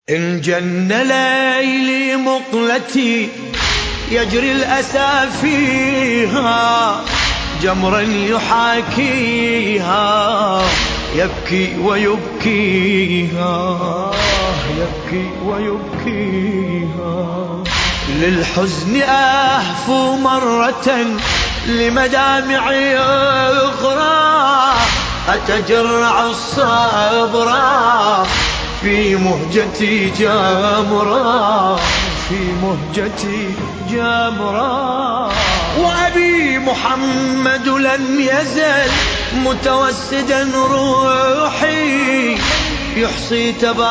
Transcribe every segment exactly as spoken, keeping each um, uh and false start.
إن جن ليلي مقلتي يجري الأسى فيها جمرا يحاكيها يبكي ويبكيها يبكي ويبكيها للحزن أهفو مرة لمدامعي أخرى أتجرع الصبر في مهجتي جمرا في مهجتي جمرا وأبي محمد لم يزل متوسدا روحي يحصي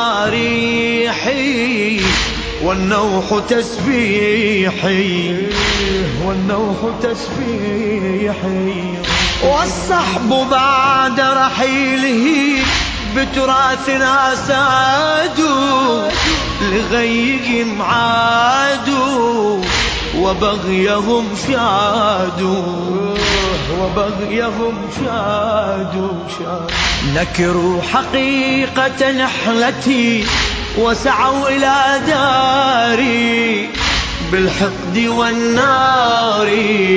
تباريحي والنوح تسبيحي والنوح تسبيحي والصحب بعد رحيله بتراثنا سادوا لغيهم عادوا وبغيهم شادوا وبغيهم شادوا نكروا حقيقة نحلتي وسعوا إلى داري بالحقد والنار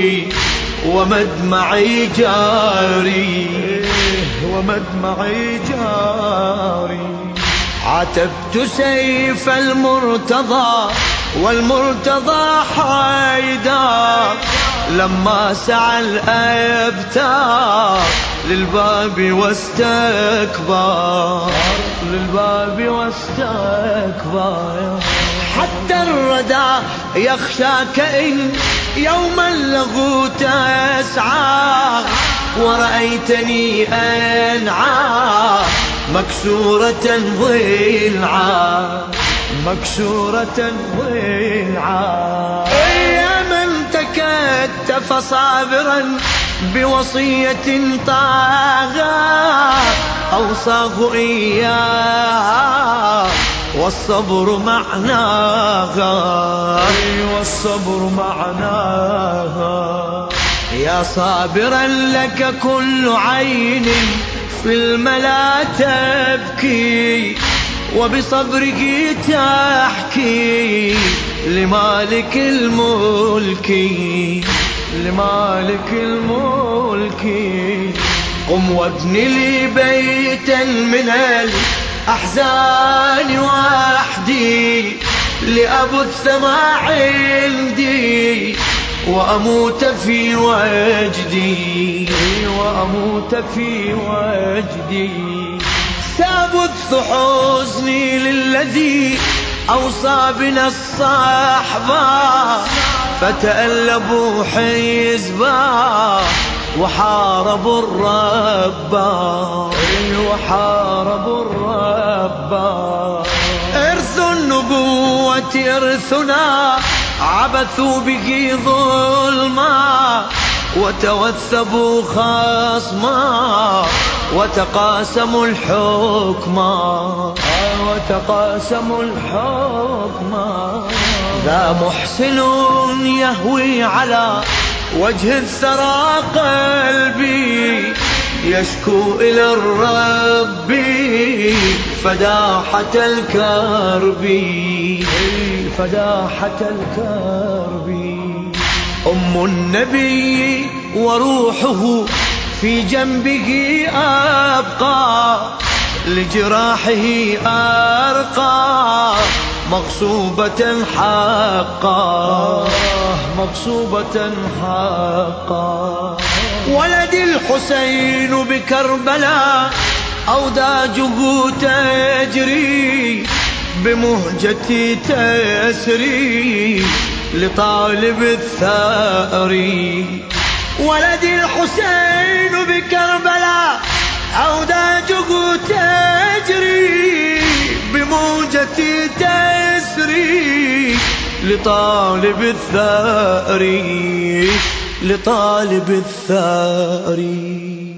ومدمعي جاري ومدمعي جاري عتبت سيف المرتضى والمرتضى حيدر لما سعى الأبتار للباب واستكبر للباب واستكبر حتى الردى يخشاك إن يوما له تسعى ورأيتني أنعى مكسورة ضلعا مكسورة ضلعا يا من تكتف صابرا بوصية طاغى أوصاه إياه والصبر معناها والصبر معناها يا صابرا لك كل عين في الملا تبكي وبصبرك تحكي لمالك الملك لمالك الملك قم وابن لي بيتا من الأحزان وحدي لأبث ما عندي وأموت في وجدي وأموت في وجدي سأبث حزني للذي أوصى بنا الصحبة فتألبوا حزبا وحاربوا الرب وحاربوا الرب إرث النبوة إرثنا عبثوا به ظلما وتوثبوا خصما وتقاسموا الحكم وتقاسموا الحكم ذا محسن يهوي على وجه الثرى قلبي يشكو إلى الرب فداحة الكرب فداحة الكرب أم النبي وروحه في جنبه أبقى لجراحه أرقى مغصوبة حقا مغصوبة حقا ولدي الحسين بكربلاء أوداجه تجري بمهجتي تسري لطالب الثأر ولدي الحسين بكربلاء أوداجه تجري بموجتي تسري لطالب الثأر لطالب الثأر